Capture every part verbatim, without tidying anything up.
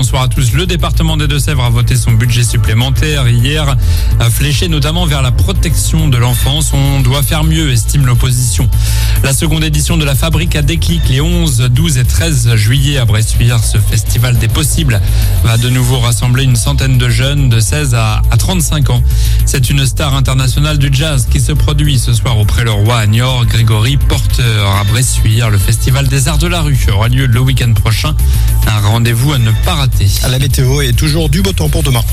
bonsoir à tous. Le département des Deux-Sèvres a voté son budget supplémentaire hier, fléché notamment vers la protection de l'enfance. On doit faire mieux, estime l'opposition. La seconde édition de la Fabrique à déclic les onze, douze et treize juillet à Bressuire. Ce festival des possibles va de nouveau rassembler une centaine de jeunes de seize à trente-cinq ans. C'est une star internationale du jazz qui se produit ce soir au Pré-le-Roi à Niort. Grégory Porter à Bressuire. Le festival des arts de la rue aura lieu le week-end prochain. Un rendez-vous à ne pas rater. La météo est toujours du beau temps pour demain.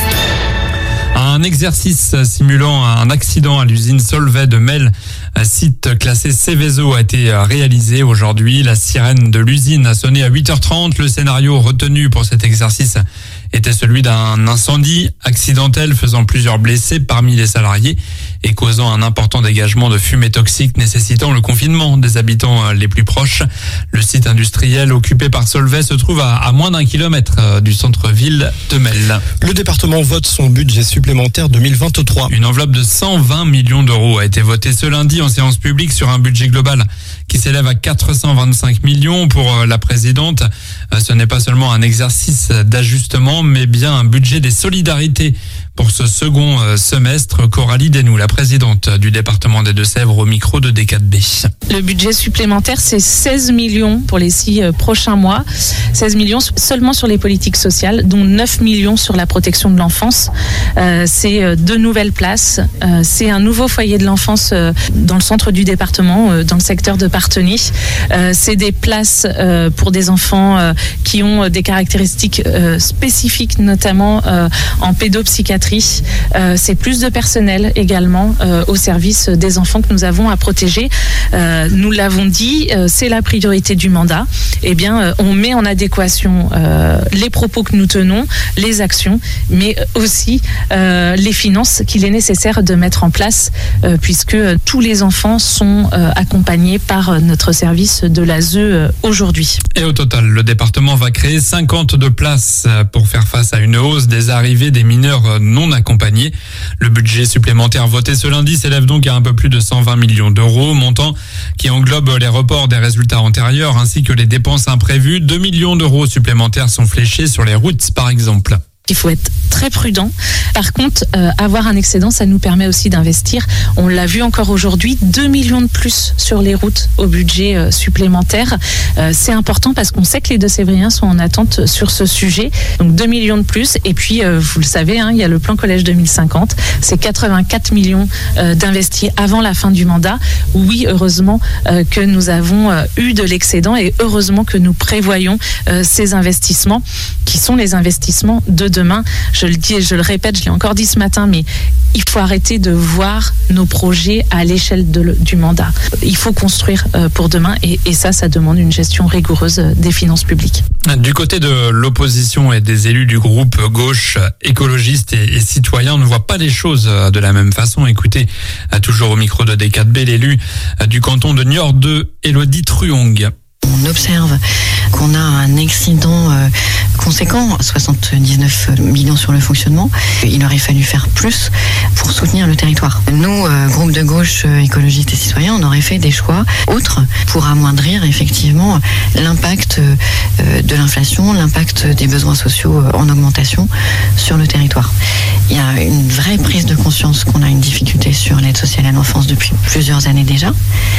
Un exercice simulant un accident à l'usine Solvay de Mel, site classé Seveso, a été réalisé aujourd'hui. La sirène de l'usine a sonné à huit heures trente. Le scénario retenu pour cet exercice était celui d'un incendie accidentel faisant plusieurs blessés parmi les salariés et causant un important dégagement de fumée toxique nécessitant le confinement des habitants les plus proches. Le site industriel occupé par Solvay se trouve à, à moins d'un kilomètre du centre-ville de Mel. Le département vote son budget supplémentaire deux mille vingt-trois. Une enveloppe de cent vingt millions d'euros a été votée ce lundi en séance publique sur un budget global qui s'élève à quatre cent vingt-cinq millions pour la présidente. Ce n'est pas seulement un exercice d'ajustement, mais bien un budget des solidarités pour ce second semestre. Coralie Desnoux, la présidente du département des Deux-Sèvres, au micro de D quatre B. Le budget supplémentaire, c'est seize millions pour les six prochains mois. seize millions seulement sur les politiques sociales, dont neuf millions sur la protection de l'enfance. Euh, c'est deux nouvelles places. Euh, c'est un nouveau foyer de l'enfance euh, dans le centre du département, euh, dans le secteur de Parthenay. Euh, c'est des places euh, pour des enfants euh, qui ont des caractéristiques euh, spécifiques, notamment euh, en pédopsychiatrie. Euh, c'est plus de personnel également euh, au service des enfants que nous avons à protéger. Euh, nous l'avons dit, euh, c'est la priorité du mandat. Eh bien, euh, on met en adéquation euh, les propos que nous tenons, les actions, mais aussi euh, les finances qu'il est nécessaire de mettre en place, euh, puisque tous les enfants sont euh, accompagnés par notre service de l'A S E euh, aujourd'hui. Et au total, le département va créer cinquante-deux places pour faire face à une hausse des arrivées des mineurs non accompagnés. Le budget supplémentaire voté ce lundi s'élève donc à un peu plus de cent vingt millions d'euros, montant qui englobe les reports des résultats antérieurs ainsi que les dépenses imprévues. deux millions d'euros supplémentaires sont fléchés sur les routes, par exemple. Il faut être très prudent. Par contre, euh, avoir un excédent, ça nous permet aussi d'investir. On l'a vu encore aujourd'hui, deux millions de plus sur les routes au budget euh, supplémentaire. Euh, c'est important parce qu'on sait que les Deux-Sévriens sont en attente sur ce sujet. Donc deux millions de plus. Et puis, euh, vous le savez, hein, il y a le plan Collège deux mille cinquante. C'est quatre-vingt-quatre millions euh, d'investis avant la fin du mandat. Oui, heureusement euh, que nous avons euh, eu de l'excédent et heureusement que nous prévoyons euh, ces investissements qui sont les investissements de demain. Demain, je le dis et je le répète, je l'ai encore dit ce matin, mais il faut arrêter de voir nos projets à l'échelle de, du mandat. Il faut construire pour demain et, et ça, ça demande une gestion rigoureuse des finances publiques. Du côté de l'opposition et des élus du groupe gauche, écologistes et, et citoyens, on ne voit pas les choses de la même façon. Écoutez, toujours au micro de D quatre B, l'élu du canton de Niort deux, Élodie Truong. On observe qu'on a un excédent euh, conséquent, soixante-dix-neuf millions sur le fonctionnement. Il aurait fallu faire plus pour soutenir le territoire. Nous, euh, groupe de gauche, euh, écologistes et citoyens, on aurait fait des choix autres pour amoindrir effectivement l'impact euh, de l'inflation, l'impact des besoins sociaux en augmentation sur le territoire. Il y a une vraie prise de conscience qu'on a une difficulté sur l'aide sociale à l'enfance depuis plusieurs années déjà.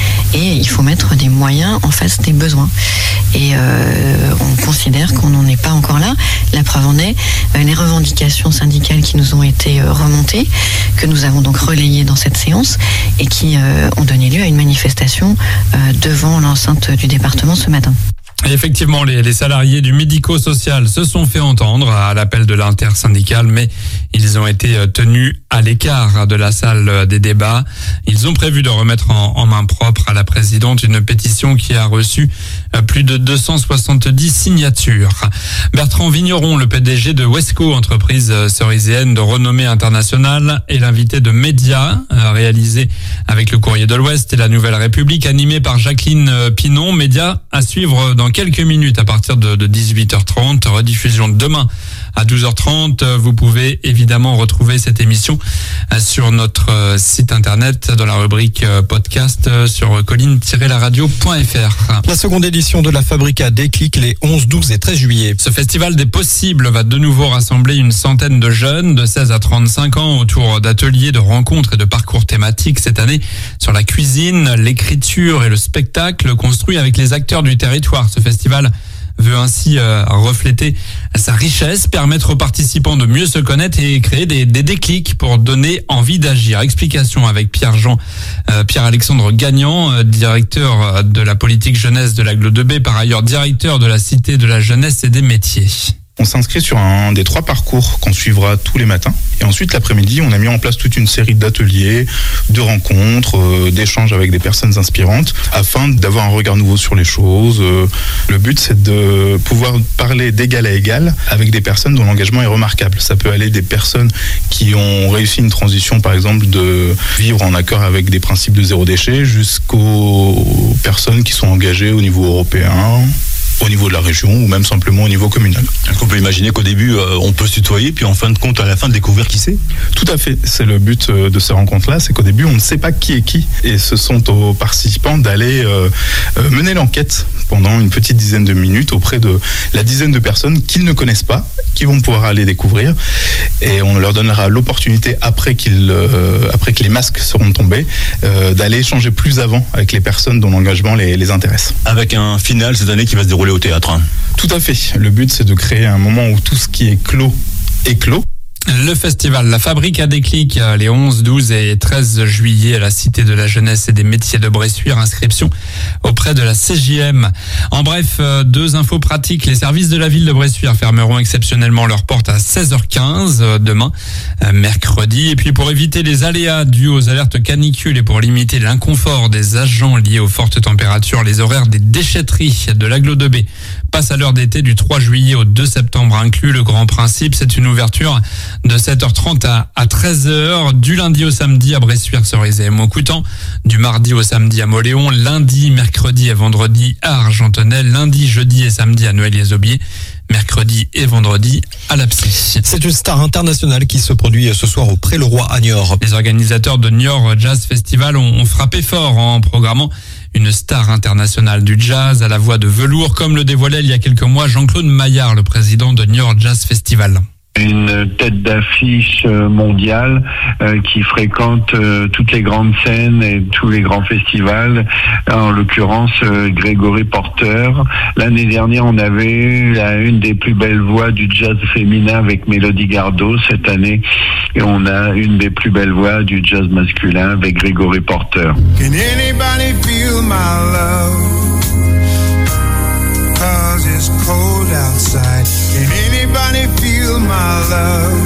Et il faut mettre des moyens en face des besoins. Et euh, on considère qu'on n'en est pas encore là. La preuve en est, euh, les revendications syndicales qui nous ont été euh, remontées, que nous avons donc relayées dans cette séance et qui euh, ont donné lieu à une manifestation euh, devant l'enceinte du département ce matin. Et effectivement, les, les salariés du médico-social se sont fait entendre à l'appel de l'intersyndicale, mais ils ont été tenus à l'écart de la salle des débats. Ils ont prévu de remettre en, en main propre à la présidente une pétition qui a reçu plus de deux cent soixante-dix signatures. Bertrand Vigneron, le P D G de Wesco, entreprise ceriséenne de renommée internationale, est l'invité de Média, réalisé avec le Courrier de l'Ouest et la Nouvelle République, animé par Jacqueline Pinon. Média à suivre dans quelques minutes à partir de dix-huit heures trente. Rediffusion demain à douze heures trente. Vous pouvez évidemment retrouver cette émission sur notre site internet dans la rubrique podcast sur colline tiret la radio point f r. La seconde édition de la Fabrique à Déclic les onze, douze et treize juillet. Ce festival des possibles va de nouveau rassembler une centaine de jeunes de seize à trente-cinq ans autour d'ateliers, de rencontres et de parcours thématiques cette année sur la cuisine, l'écriture et le spectacle construit avec les acteurs du territoire. Ce festival veut ainsi euh, refléter sa richesse, permettre aux participants de mieux se connaître et créer des, des déclics pour donner envie d'agir. Explication avec Pierre-Jean, euh, Pierre-Alexandre Gagnant, euh, directeur de la politique jeunesse de l'Aglo deux B, par ailleurs directeur de la Cité de la jeunesse et des métiers. On s'inscrit sur un des trois parcours qu'on suivra tous les matins. Et ensuite, l'après-midi, on a mis en place toute une série d'ateliers, de rencontres, euh, d'échanges avec des personnes inspirantes afin d'avoir un regard nouveau sur les choses. Euh, le but, c'est de pouvoir parler d'égal à égal avec des personnes dont l'engagement est remarquable. Ça peut aller des personnes qui ont réussi une transition, par exemple, de vivre en accord avec des principes de zéro déchet jusqu'aux personnes qui sont engagées au niveau européen, au niveau de la région ou même simplement au niveau communal. Est-ce qu'on peut imaginer qu'au début, euh, on peut se tutoyer, puis en fin de compte, à la fin, découvrir qui c'est ? Tout à fait. C'est le but de ces rencontres-là, c'est qu'au début, on ne sait pas qui est qui. Et ce sont aux participants d'aller euh, mener l'enquête pendant une petite dizaine de minutes auprès de la dizaine de personnes qu'ils ne connaissent pas, qui vont pouvoir aller découvrir. Et on leur donnera l'opportunité, après, qu'ils, euh, après que les masques seront tombés, euh, d'aller échanger plus avant avec les personnes dont l'engagement les, les intéresse. Avec un final cette année qui va se dérouler au théâtre. Tout à fait. Le but, c'est de créer un moment où tout ce qui est clos est clos. Le festival La Fabrique à Déclic les onze, douze et treize juillet à la Cité de la jeunesse et des métiers de Bressuire. Inscription auprès de la C J M. En bref, deux infos pratiques. Les services de la ville de Bressuire fermeront exceptionnellement leurs portes à seize heures quinze demain, mercredi. Et puis pour éviter les aléas dus aux alertes canicules et pour limiter l'inconfort des agents liés aux fortes températures, les horaires des déchetteries de l'Aglo deux B passent à l'heure d'été du trois juillet au deux septembre inclus. Le grand principe, c'est une ouverture de sept heures trente à treize heures, du lundi au samedi à Bressuire, Cerisay et Montcoutan, du mardi au samedi à Moléon, lundi, mercredi et vendredi à Argentonnel, lundi, jeudi et samedi à Noël-les-Aubiers, mercredi et vendredi à La Psy. C'est une star internationale qui se produit ce soir au Pré-le-Roi à Niort. Les organisateurs de Niort Jazz Festival ont, ont frappé fort en programmant une star internationale du jazz à la voix de velours, comme le dévoilait il y a quelques mois Jean-Claude Maillard, le président de Niort Jazz Festival. Une tête d'affiche mondiale euh, qui fréquente euh, toutes les grandes scènes et tous les grands festivals, en l'occurrence euh, Grégory Porter. L'année dernière, on avait la, une des plus belles voix du jazz féminin avec Mélodie Gardot. Cette année, et on a une des plus belles voix du jazz masculin avec Grégory Porter. Can anybody feel my love? 'Cause it's cold outside. Can anybody feel my love?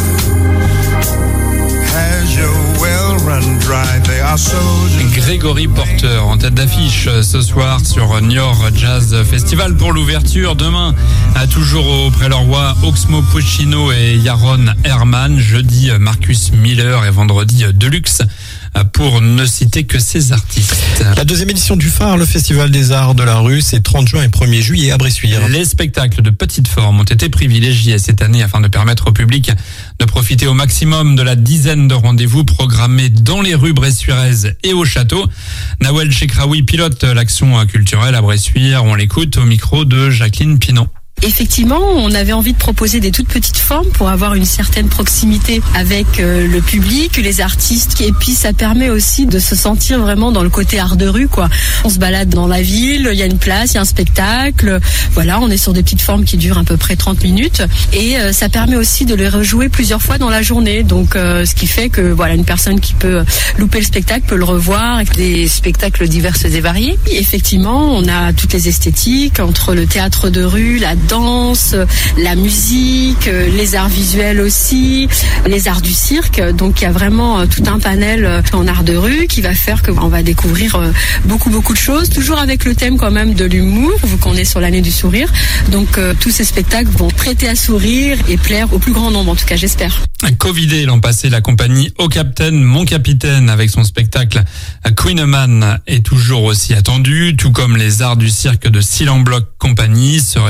Has your well run dry? They are soldiers. Grégory Porter en tête d'affiche ce soir sur Niort Jazz Festival pour l'ouverture. Demain, à toujours au Pré-le-Roi, Oxmo Puccino et Yaron Herman. Jeudi, Marcus Miller et vendredi, Deluxe, pour ne citer que ces artistes. La deuxième édition du Phare, le Festival des Arts de la Rue, c'est trente juin et premier juillet à Bressuire. Les spectacles de petite forme ont été privilégiés cette année afin de permettre au public de profiter au maximum de la dizaine de rendez-vous programmés dans les rues bressuiraises et au château. Nawel Chekraoui pilote l'action culturelle à Bressuire. On l'écoute au micro de Jacqueline Pinon. Effectivement, on avait envie de proposer des toutes petites formes pour avoir une certaine proximité avec euh, le public, les artistes, et puis ça permet aussi de se sentir vraiment dans le côté art de rue, quoi. On se balade dans la ville, il y a une place, il y a un spectacle, voilà, on est sur des petites formes qui durent à peu près trente minutes, et euh, ça permet aussi de les rejouer plusieurs fois dans la journée, donc euh, ce qui fait que voilà, une personne qui peut louper le spectacle peut le revoir avec des spectacles divers et variés. Et effectivement, on a toutes les esthétiques entre le théâtre de rue, la danse, la musique, les arts visuels aussi, les arts du cirque. Donc il y a vraiment tout un panel en art de rue qui va faire qu'on va découvrir beaucoup beaucoup de choses, toujours avec le thème quand même de l'humour, vu qu'on est sur l'année du sourire. Donc euh, tous ces spectacles vont prêter à sourire et plaire au plus grand nombre, en tout cas j'espère. Covidé l'an passé, la compagnie Au Captain, Mon Capitaine, avec son spectacle Queenman, est toujours aussi attendue, tout comme les arts du cirque de Silan Block Compagnie se réjouit là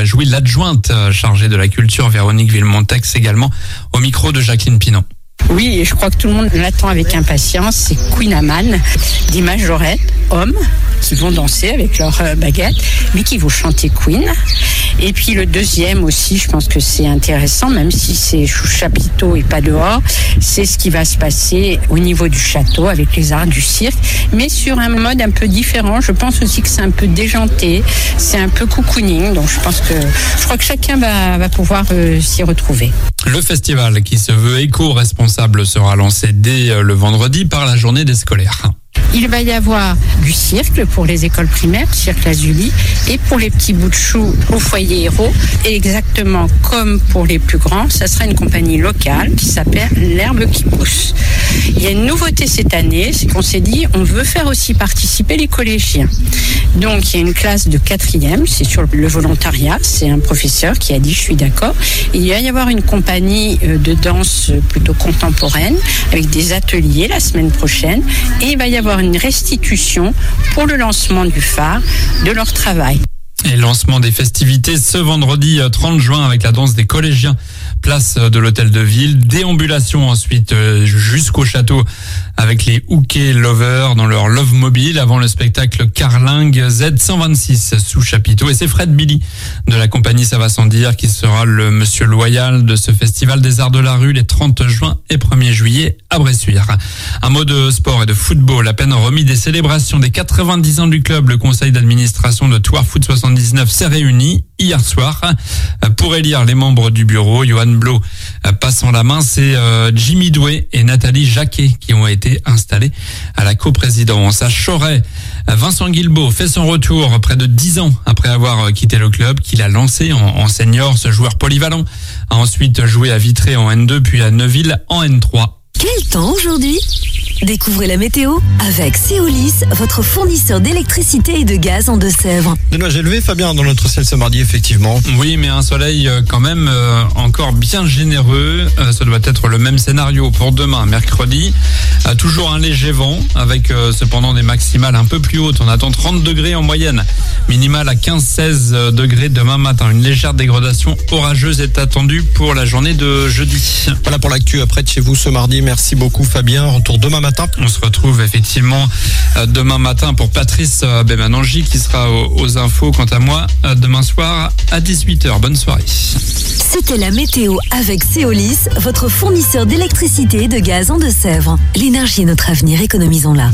l'adjointe chargée de la culture, Véronique Villemontex, également au micro de Jacqueline Pinon. Oui, et je crois que tout le monde l'attend avec impatience. C'est Queen Amman, des majorettes, hommes, qui vont danser avec leurs baguettes, mais qui vont chanter Queen. Et puis le deuxième aussi, je pense que c'est intéressant, même si c'est sous chapiteau et pas dehors, c'est ce qui va se passer au niveau du château avec les arts du cirque, mais sur un mode un peu différent. Je pense aussi que c'est un peu déjanté, c'est un peu cocooning, donc je pense que, je crois que chacun va, va pouvoir euh, s'y retrouver. Le festival, qui se veut éco-responsable, sera lancé dès le vendredi par la journée des scolaires. Il va y avoir du cirque pour les écoles primaires, cirque Lazuli, et pour les petits bouts de chou au foyer Héros. Et exactement comme pour les plus grands, ça sera une compagnie locale qui s'appelle L'Herbe qui pousse. Il y a une nouveauté cette année, c'est qu'on s'est dit on veut faire aussi participer les collégiens. Donc il y a une classe de quatrième, c'est sur le volontariat, c'est un professeur qui a dit je suis d'accord. Il va y avoir une compagnie de danse plutôt contemporaine avec des ateliers la semaine prochaine, et il va y avoir une restitution pour le lancement du phare de leur travail. Et lancement des festivités ce vendredi trente juin avec la danse des collégiens, place de l'hôtel de ville. Déambulation ensuite jusqu'au château avec les Hooké Lovers dans leur Love Mobile avant le spectacle Carlingue Z cent vingt-six sous chapiteau. Et c'est Fred Billy de la compagnie Ça va sans dire qui sera le monsieur loyal de ce festival des arts de la rue les trente juin et premier juillet à Bressuire. Un mot de sport et de football. À peine remis des célébrations des quatre-vingt-dix ans du club, le conseil d'administration de Thouars Foot soixante-dix-neuf s'est réuni hier soir pour élire les membres du bureau. Johan Blo passant la main, c'est Jimmy Doué et Nathalie Jacquet qui ont été installés à la coprésidence. À Choret, Vincent Guilbault fait son retour près de dix ans après avoir quitté le club qu'il a lancé en, en senior. Ce joueur polyvalent a ensuite joué à Vitré en N deux puis à Neuville en N trois. Quel temps aujourd'hui ? Découvrez la météo avec Céolis, votre fournisseur d'électricité et de gaz en Deux-Sèvres. Des nuages élevés, Fabien, dans notre ciel ce mardi, effectivement. Oui, mais un soleil quand même euh, encore bien généreux. Euh, ça doit être le même scénario pour demain, mercredi. Euh, toujours un léger vent, avec euh, cependant des maximales un peu plus hautes. On attend trente degrés en moyenne, minimale à quinze à seize degrés demain matin. Une légère dégradation orageuse est attendue pour la journée de jeudi. Voilà pour l'actu près de chez vous ce mardi. Merci beaucoup, Fabien. Retour demain matin. On se retrouve effectivement demain matin pour Patrice Bémanangi qui sera aux infos. Quant à moi, demain soir à dix-huit heures. Bonne soirée. C'était la météo avec Céolis, votre fournisseur d'électricité et de gaz en Deux-Sèvres. L'énergie est notre avenir, économisons-la.